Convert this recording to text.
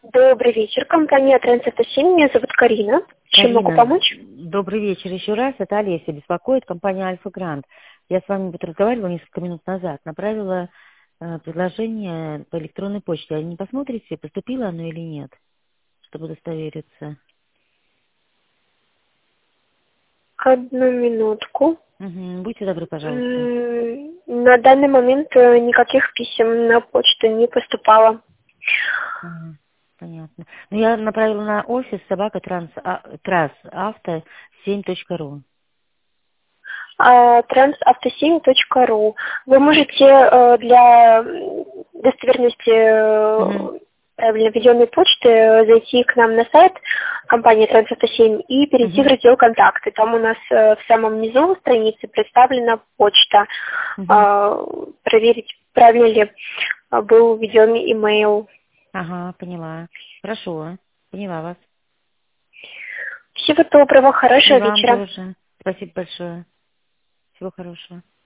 Добрый вечер, компания Трансавто7, меня зовут Карина. Чем могу Карина, помочь? добрый вечер еще раз. Это Олеся беспокоит, компания Альфа Грант. Я с вами вот разговаривала несколько минут назад. Направила предложение по электронной почте. А не посмотрите, поступило оно или нет, чтобы удостовериться? Одну минутку. Будьте добры, пожалуйста. На данный момент никаких писем на почту не поступало. Ага, понятно. Ну, я направила на офис собака трансавто 7.ру. Трансавто7.ру. Вы можете для достоверности Угу, правильно введенной почты зайти к нам на сайт компании Трансавто7 и перейти в угу, раздел «Контакты». Там у нас в самом низу страницы представлена почта. угу. Проверить, правильно ли был введен имейл. Ага, поняла. Хорошо, поняла вас. Всего доброго, И хорошего вам вечера. тоже. Спасибо большое. Всего хорошего.